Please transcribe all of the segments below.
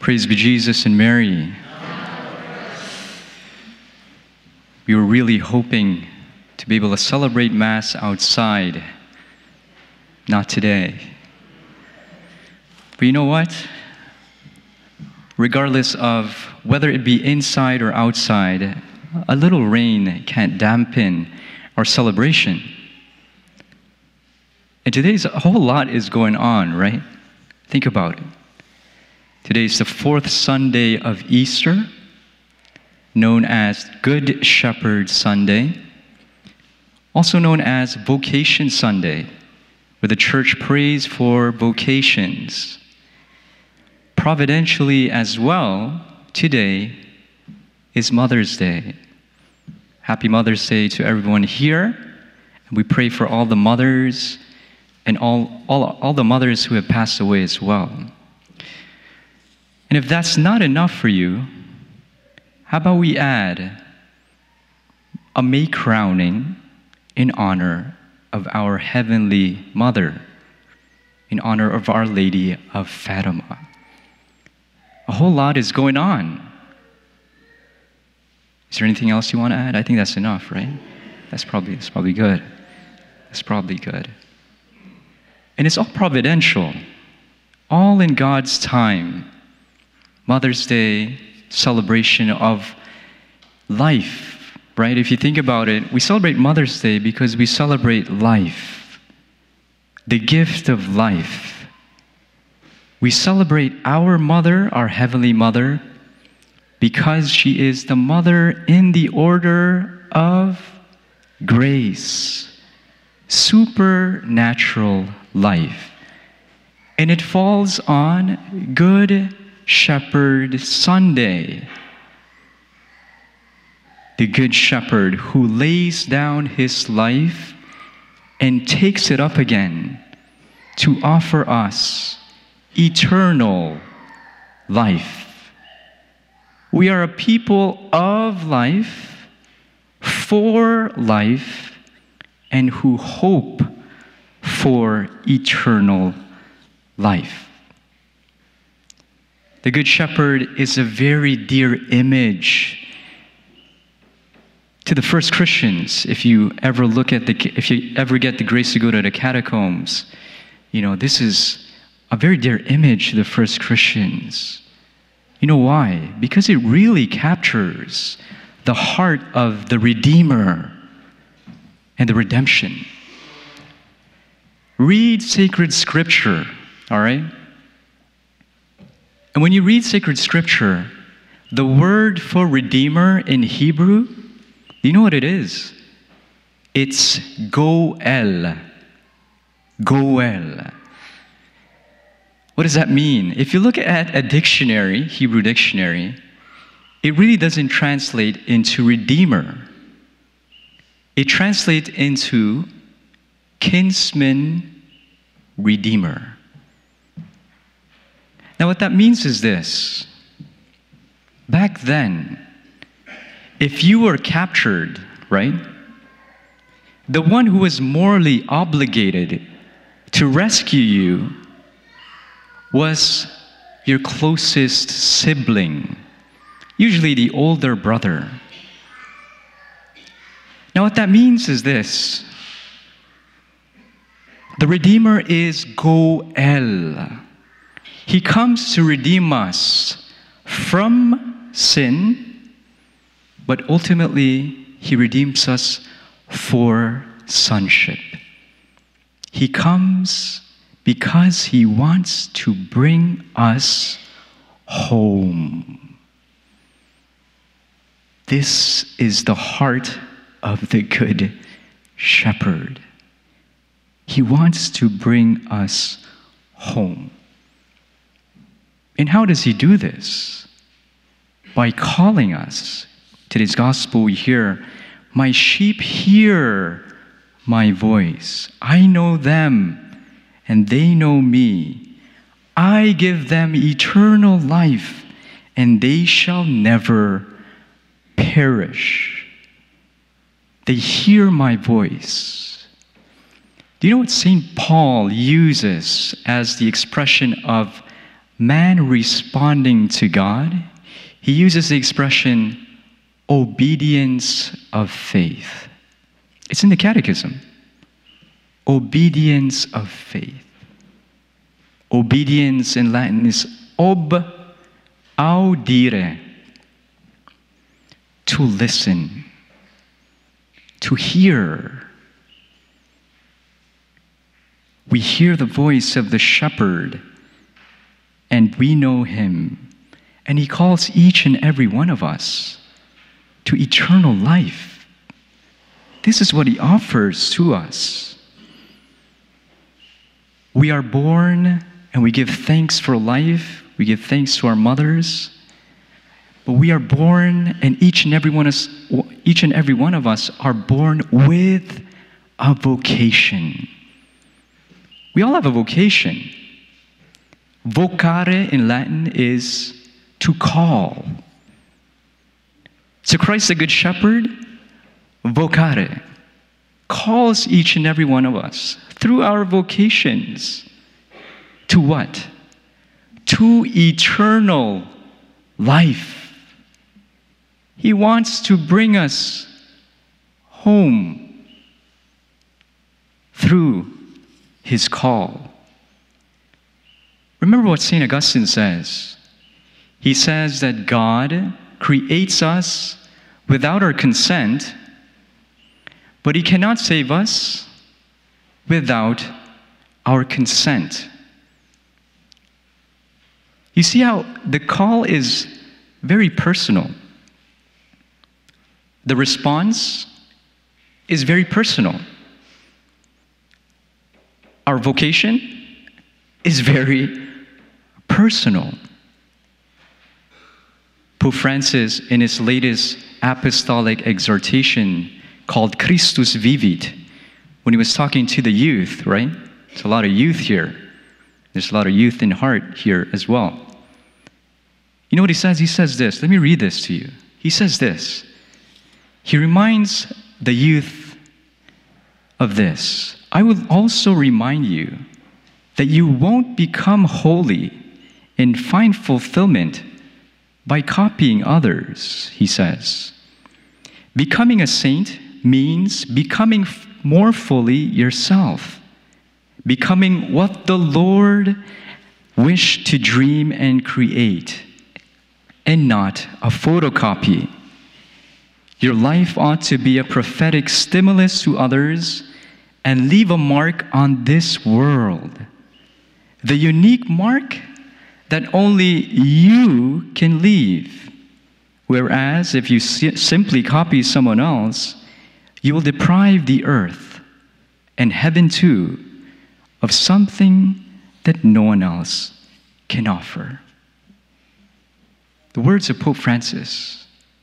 Praise be Jesus and Mary. We were really hoping to be able to celebrate Mass outside. Not today. But you know what? Regardless of whether it be inside or outside, a little rain can't dampen our celebration. And today's a whole lot is going on, right? Think about it. Today's the fourth Sunday of Easter, known as Good Shepherd Sunday, also known as Vocation Sunday, where the church prays for vocations. Providentially as well, today is Mother's Day. Happy Mother's Day to everyone here. And we pray for all the mothers and all the mothers who have passed away as well. And if that's not enough for you, how about we add a May crowning in honor of our Heavenly Mother, in honor of Our Lady of Fatima. A whole lot is going on. Is there anything else you want to add? I think that's enough, right? That's probably good. That's probably good. And it's all providential, all in God's time. Mother's Day, celebration of life, right? If you think about it, we celebrate Mother's Day because we celebrate life, the gift of life. We celebrate our mother, our Heavenly Mother, because she is the mother in the order of grace, supernatural life. And it falls on Good Shepherd Sunday. The Good Shepherd who lays down his life and takes it up again to offer us eternal life. We are a people of life, for life, and who hope for eternal life. The Good Shepherd is a very dear image to the first Christians. If you ever get the grace to go to the catacombs, this is a very dear image to the first Christians. You know why? Because it really captures the heart of the Redeemer and the redemption. Read sacred scripture, all right? And when you read sacred scripture, the word for Redeemer in Hebrew, you know what it is? It's Goel. Goel. What does that mean? If you look at a dictionary, Hebrew dictionary, it really doesn't translate into Redeemer. It translates into kinsman redeemer. Now what that means is this. Back then, if you were captured, right, the one who was morally obligated to rescue you was your closest sibling, usually the older brother. Now what that means is this. The Redeemer is Goel. He comes to redeem us from sin, but ultimately, he redeems us for sonship. He comes because he wants to bring us home. This is the heart of the Good Shepherd. He wants to bring us home. And how does he do this? By calling us. Today's gospel we hear, "My sheep hear my voice. I know them, and they know me. I give them eternal life, and they shall never perish. They hear my voice." Do you know what St. Paul uses as the expression of man responding to God, he uses the expression obedience of faith. It's in the Catechism. Obedience of faith. Obedience in Latin is audire, to listen, to hear. We hear the voice of the shepherd, and we know him, and he calls each and every one of us to eternal life. This is what he offers to us. We are born and we give thanks for life. We give thanks to our mothers. But we are born, and each and every one of us are born with a vocation. We all have a vocation. Vocare in Latin is to call. So Christ the Good Shepherd, vocare, calls each and every one of us through our vocations to what? To eternal life. He wants to bring us home through his call. Remember what St. Augustine says. He says that God creates us without our consent, but he cannot save us without our consent. You see how the call is very personal. The response is very personal. Our vocation is very personal. Pope Francis, in his latest apostolic exhortation called Christus Vivit, when he was talking to the youth, right? There's a lot of youth here. There's a lot of youth in heart here as well. You know what he says? He says this. Let me read this to you. He says this. He reminds the youth of this. I will also remind you that you won't become holy and find fulfillment by copying others, he says. Becoming a saint means becoming more fully yourself, becoming what the Lord wished to dream and create, and not a photocopy. Your life ought to be a prophetic stimulus to others and leave a mark on this world. The unique mark that only you can leave. Whereas if you simply copy someone else, you will deprive the earth and heaven too of something that no one else can offer. The words of Pope Francis.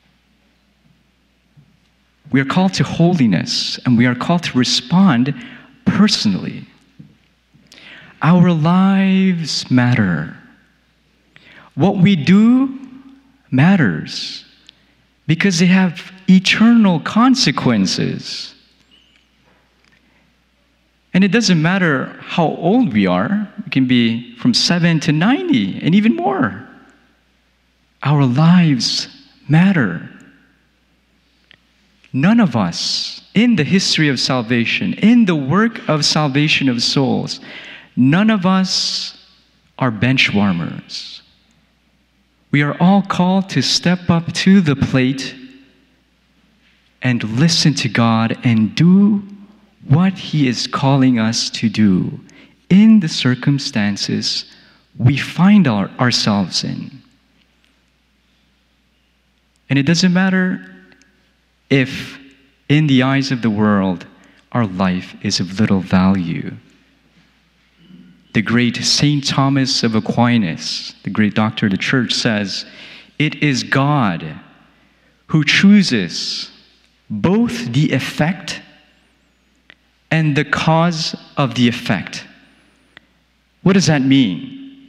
We are called to holiness, and we are called to respond personally. Our lives matter. What we do matters because they have eternal consequences. And it doesn't matter how old we are. We can be from 7 to 90 and even more. Our lives matter. None of us, in the history of salvation, in the work of salvation of souls, none of us are bench warmers. We are all called to step up to the plate and listen to God and do what He is calling us to do in the circumstances we find ourselves in. And it doesn't matter if, in the eyes of the world, our life is of little value. The great St. Thomas of Aquinas, the great doctor of the church, says, "It is God who chooses both the effect and the cause of the effect." What does that mean?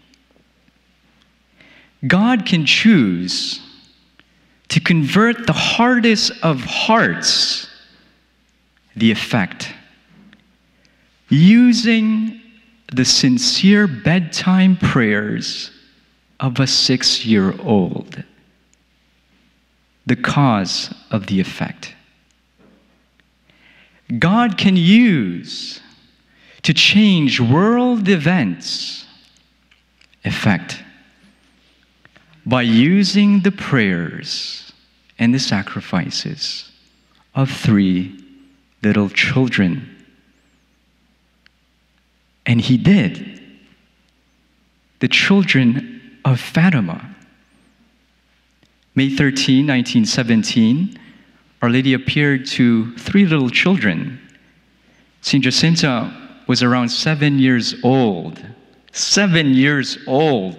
God can choose to convert the hardest of hearts, the effect, using the sincere bedtime prayers of a 6-year-old. The cause of the effect. God can use to change world events, effect, by using the prayers and the sacrifices of 3 little children. And he did. The children of Fatima. May 13, 1917, Our Lady appeared to 3 little children. Saint Jacinta was around 7 years old. 7 years old.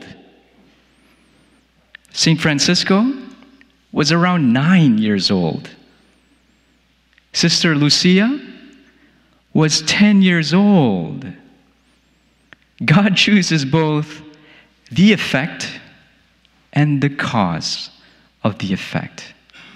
Saint Francisco was around 9 years old. Sister Lucia was 10 years old. God chooses both the effect and the cause of the effect.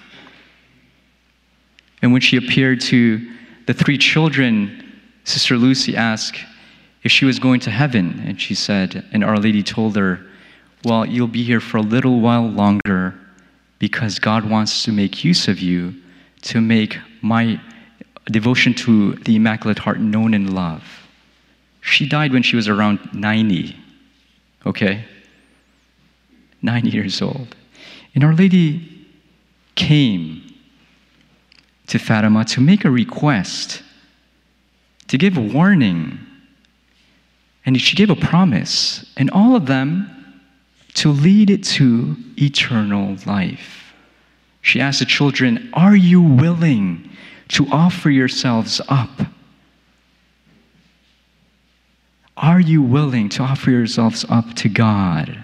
And when she appeared to the 3 children, Sister Lucy asked if she was going to heaven. And she said, and Our Lady told her, well, you'll be here for a little while longer because God wants to make use of you to make my devotion to the Immaculate Heart known in love. She died when she was around 90, okay? 9 years old. And Our Lady came to Fatima to make a request, to give a warning, and she gave a promise, and all of them to lead it to eternal life. She asked the children, are you willing to offer yourselves up? Are you willing to offer yourselves up to God?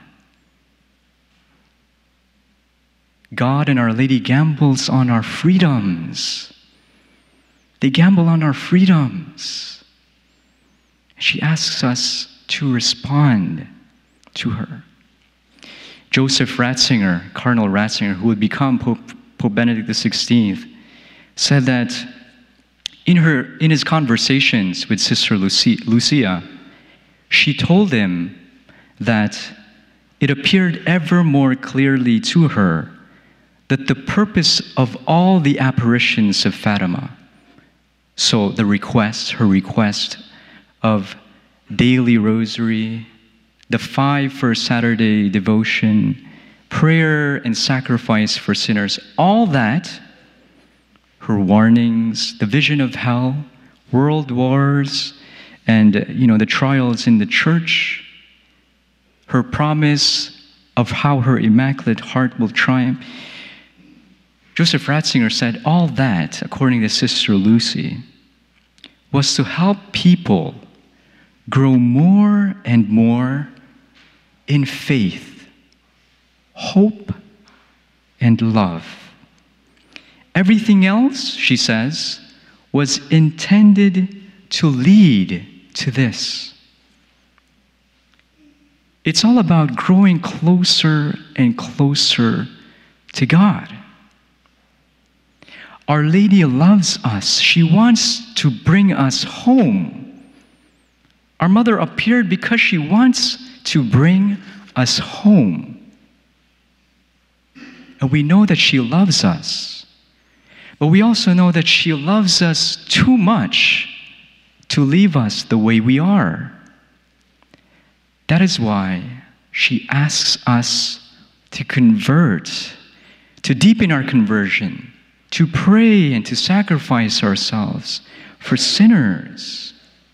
God and Our Lady gambles on our freedoms. They gamble on our freedoms. She asks us to respond to her. Joseph Ratzinger, Cardinal Ratzinger, who would become Pope Benedict XVI, said that in his conversations with Sister Lucia, she told him that it appeared ever more clearly to her that the purpose of all the apparitions of Fatima, so her request of daily rosary, the 5 first Saturday devotion, prayer and sacrifice for sinners, all that, her warnings, the vision of hell, world wars, and the trials in the church, her promise of how her Immaculate Heart will triumph. Joseph Ratzinger said all that, according to Sister Lucy, was to help people grow more and more in faith, hope, and love. Everything else, she says, was intended to lead to this. It's all about growing closer and closer to God. Our Lady loves us. She wants to bring us home. Our Mother appeared because she wants to bring us home. And we know that she loves us. But we also know that she loves us too much to leave us the way we are. That is why she asks us to convert, to deepen our conversion, to pray and to sacrifice ourselves for sinners.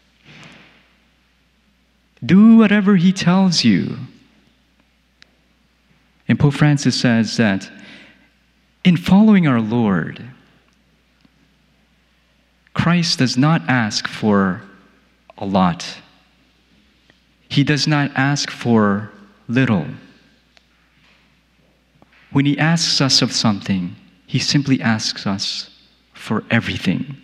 Do whatever he tells you. And Pope Francis says that in following our Lord, Christ does not ask for a lot. He does not ask for little. When he asks us of something, he simply asks us for everything.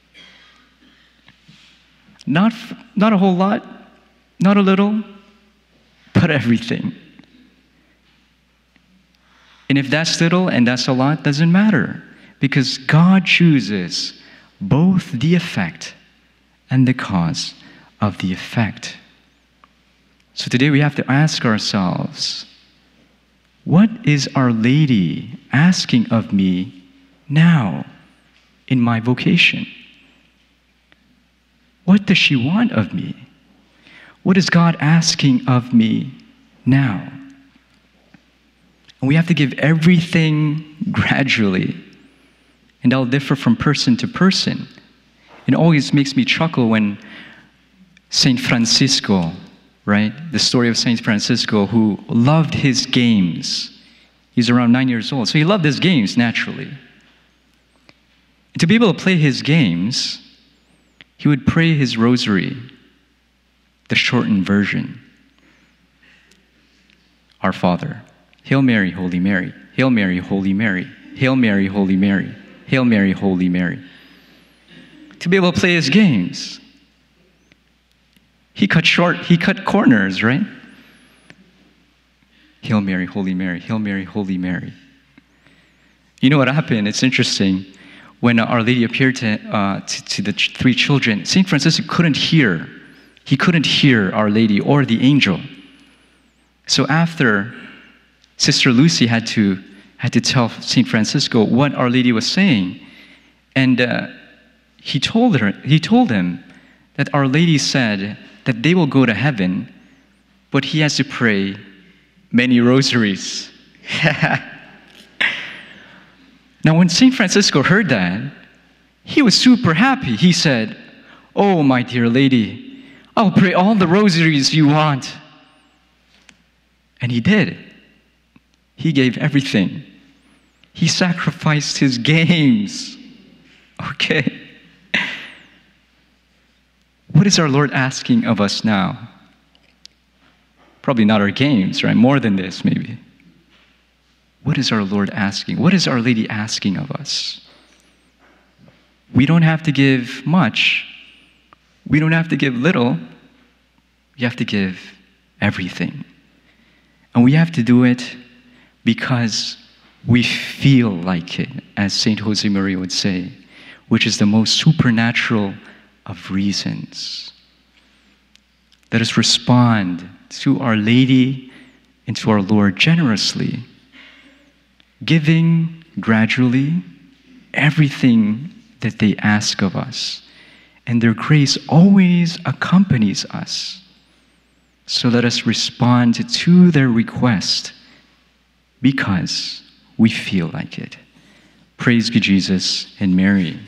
Not a whole lot, not a little, but everything. And if that's little and that's a lot, doesn't matter, because God chooses both the effect and the cause of the effect. So today we have to ask ourselves, what is Our Lady asking of me now in my vocation? What does she want of me? What is God asking of me now? And we have to give everything gradually. And that'll differ from person to person. It always makes me chuckle when Saint Francisco, right? The story of Saint Francisco, who loved his games. He's around 9 years old, so he loved his games naturally. And to be able to play his games, he would pray his rosary, the shortened version. Our Father, Hail Mary, Holy Mary, Hail Mary, Holy Mary, Hail Mary, Holy Mary, Hail Mary, Holy Mary. To be able to play his games, he cut corners, right? Hail Mary, Holy Mary, Hail Mary, Holy Mary. You know what happened? It's interesting. When Our Lady appeared to the three children, St. Francisco couldn't hear. He couldn't hear Our Lady or the angel. So after, Sister Lucy had to tell St. Francisco what Our Lady was saying. And he told him that Our Lady said that they will go to heaven, but he has to pray many rosaries. Now, when St. Francisco heard that, he was super happy. He said, "Oh, my dear lady, I'll pray all the rosaries you want." And he did. He gave everything. He sacrificed his games. Okay. What is our Lord asking of us now? Probably not our games, right? More than this, maybe. What is our Lord asking? What is Our Lady asking of us? We don't have to give much. We don't have to give little. We have to give everything. And we have to do it because we feel like it, as St. Josemaria would say, which is the most supernatural of reasons. Let us respond to Our Lady and to our Lord generously, giving gradually everything that they ask of us. And their grace always accompanies us. So let us respond to their request because we feel like it. Praise be Jesus and Mary.